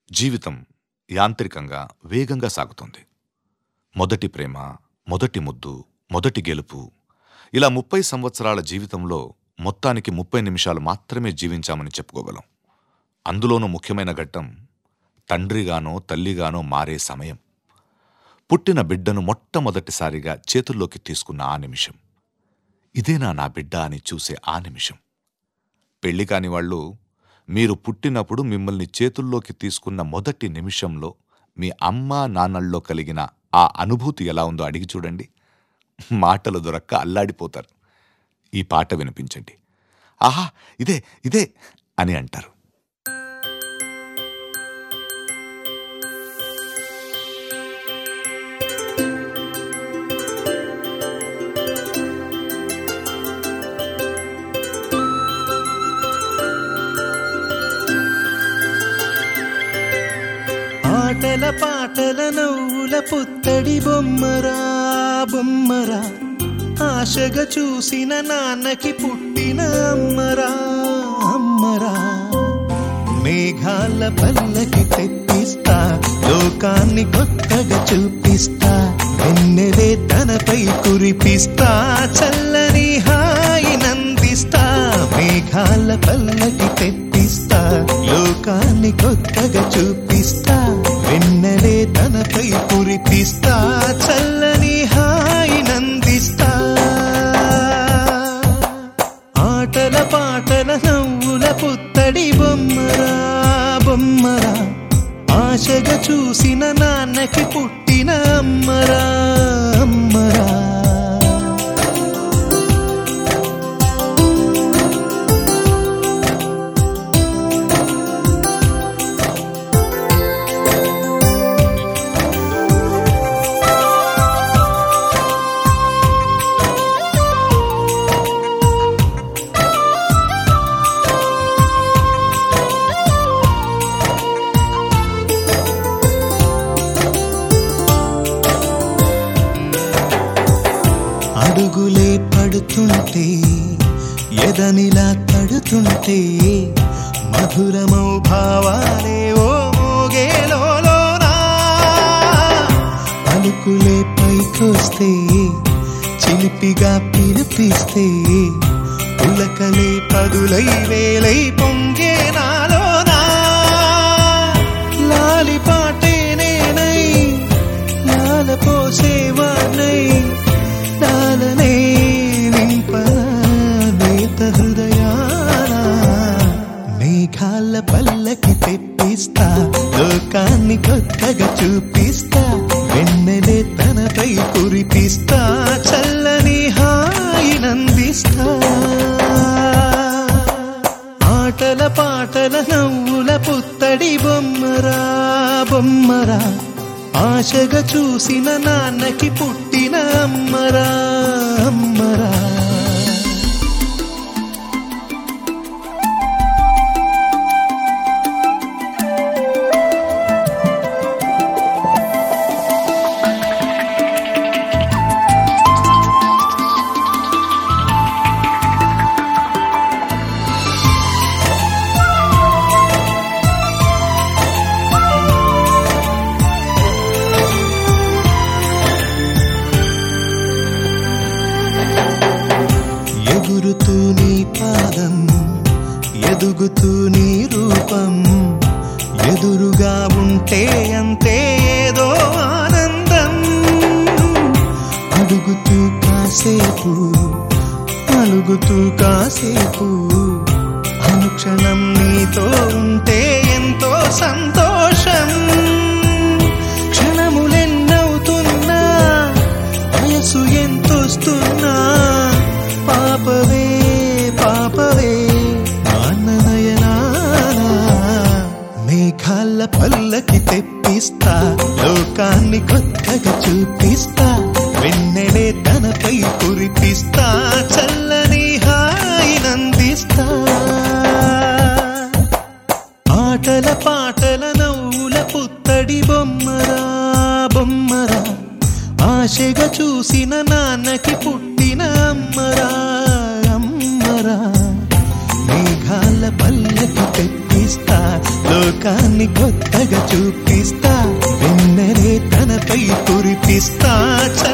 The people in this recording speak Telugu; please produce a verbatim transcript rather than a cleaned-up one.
జీవితం యాంత్రికంగా వేగంగా సాగుతుంది. మొదటి ప్రేమ, మొదటి ముద్దు, మొదటి గెలుపు, ఇలా ముప్పై సంవత్సరాల జీవితంలో మొత్తానికి ముప్పై నిమిషాలు మాత్రమే జీవించామని చెప్పుకోగలం. అందులోనూ ముఖ్యమైన ఘట్టం తండ్రిగానో తల్లిగానో మారే సమయం. పుట్టిన బిడ్డను మొట్టమొదటిసారిగా చేతుల్లోకి తీసుకున్న ఆ నిమిషం. ఇదేనా నా బిడ్డ అని చూసే ఆ నిమిషం. పెళ్లి కాని వాళ్ళు మీరు పుట్టినప్పుడు మిమ్మల్ని చేతుల్లోకి తీసుకున్న మొదటి నిమిషంలో మీ అమ్మా నాన్నల్లో కలిగిన ఆ అనుభూతి ఎలా ఉందో అడిగి చూడండి. మాటలు దొరక్క అల్లాడిపోతారు. ఈ పాట వినిపించండి. ఆహా, ఇదే ఇదే అని అంటారు. ఆటల పాటల నవ్వుల పుత్తడి బొమ్మరా బొమ్మరా, ఆశగా చూసిన నాన్నకి పుట్టిన అమ్మరా అమ్మరా. మేఘాల పల్లకి తెప్పిస్తా, లోకాన్ని కొత్తగా చూపిస్తా, వెన్నెలే తనపై కురిపిస్తా, చల్లని హాయి నందిస్తా. మేఘాల పల్లకి తెప్పిస్తా, లోకాన్ని కొత్తగా చూపిస్తా, వెన్నెలే తనపై కురిపిస్తా, చల్లని హాయి నందిస్తా. ఆటల పాటల నవ్వుల పుత్తడి బొమ్మరా బొమ్మరా, ఆశగా చూసిన నాన్నకి పుట్టిన అమ్మరా అమ్మరా. అడుగులే పడుతుంటే, ఎదనిలా తడుతుంటే, మధురమౌ భావాలే ఓ మోగేలోనా. పలుకులే పైకొస్తే, చిలిపిగా పిలిపిస్తే, పులకలే పదులై వేలై పొంగే నాలోనా. లాలి పాటే నేనై, లాల పోసేవాణ్ణై, లాలనే నింపనేత హృదయాన. మేఘాల పల్లకి తెప్పిస్తా, లోకాన్ని కొత్తగా చూపిస్తా, వెన్నెలే తనపై కురిపిస్తా, చల్లని హాయి నందిస్తా. ఆటల పాటల నవ్వుల పుత్తడి బొమ్మరా బొమ్మరా, ఆశగా చూసిన నాన్నకి పుట్టిన అమ్మరా అమ్మరా. ఎగురుతూ నీ పాదం, ఎదుగుతూ నీ రూపం, ఎదురుగా ఉంటే అంతే ఏదో ఆనందం. అడుగుతూ కాసేపు, అలుగుతూ కాసేపు, అనుక్షణం నీతో ఉంటే ఎంతో సంతోషం. క్షణములెన్నవుతున్నా, వయసు ఎంతొస్తున్నా, పాపవే పాపవే నాన్ననయనానా. మేఘాల పల్లకి తెప్పిస్తా, లోకాన్ని కొత్తగా చూపిస్తా, వెన్నెలే తనపై కురిపిస్తా, చల్లని హాయి నందిస్తా. ఆటల పాటల నవ్వుల పుత్తడి బొమ్మరా బొమ్మరా, ఆశగా చూసిన నాన్నకి పుట్టిన అమ్మరా అమ్మరా. మేఘాల పల్లకి తెప్పిస్తా లోకాన్ని కొత్తగా చూపిస్తా వెన్నెలే తనపై కురిపిస్తా